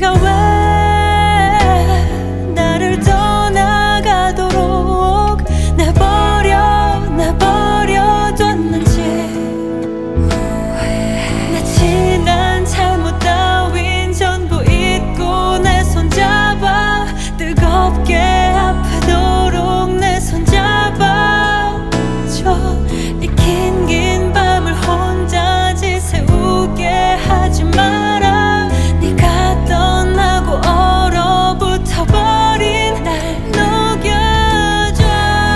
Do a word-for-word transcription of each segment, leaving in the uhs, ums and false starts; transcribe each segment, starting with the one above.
네가 왜 나를 떠나가도록 내버려 내버려뒀는지 내 지난 잘못 따윈 전부 잊고 내 손잡아 뜨겁게 아프도록 내 손잡아줘. 이 긴 긴 밤을 혼자 지새우게 하지 마라. 네가 떠나고 얼어붙어버린 날 녹여줘.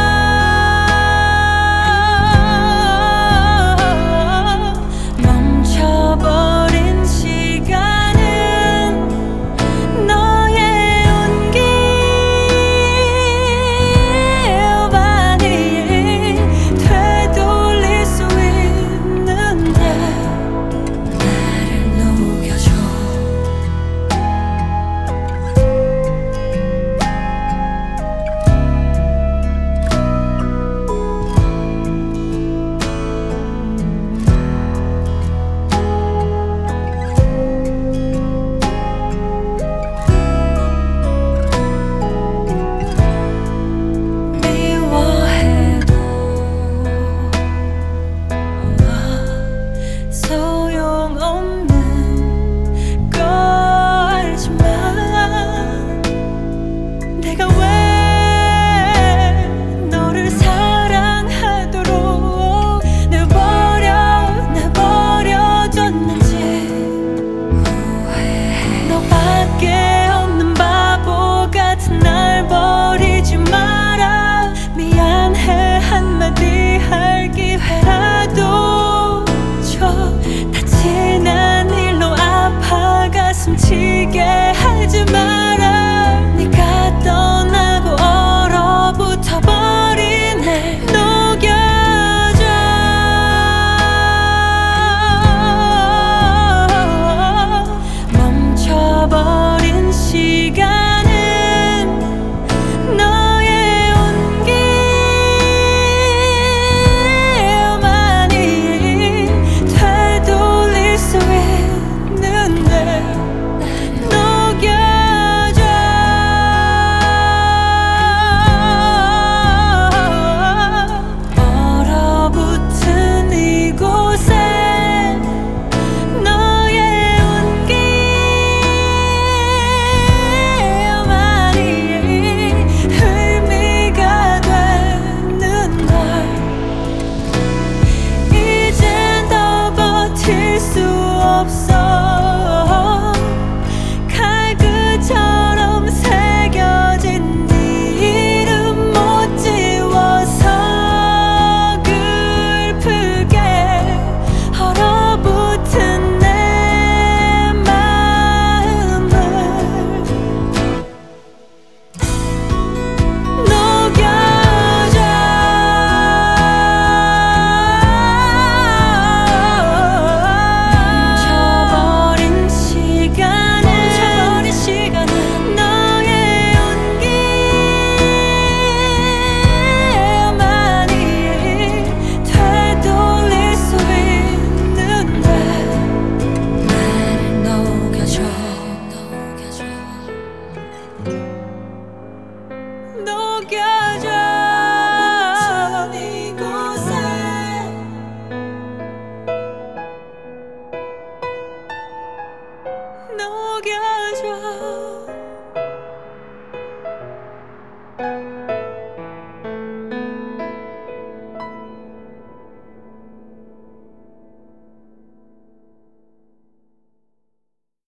멈춰버린 시간은 너의 온기만이 되돌릴 수 있는데 나를 녹여줘. 미워해도 소용없는 거 알지만 내가 왜 너를 사랑하도록 내버려 내버려뒀는지 너밖에 없는 바보 같은 날 버리지 마라. 미안해 한마디 할 기회라도 줘. 다 지난 일로 아파 가슴 치게 하지 마라. 네가 떠나고 얼어붙어버린 날 녹여줘. 멈춰버린 시간은 너의 온기만이 되돌릴 수 있는데 녹여줘. 얼어붙은 이곳에 너의 온기만이 의미가 되는 걸 이젠 더 버틸 수 없어. 칼끝처럼 새겨진 네 이름 못 지워서 슬프게 얼어붙은 내 마음을 녹여줘. 멈춰버린 시간은 너의 온기만이 되돌릴 수 있는데 나를 녹여줘. 녹여줘. 이곳에 녹여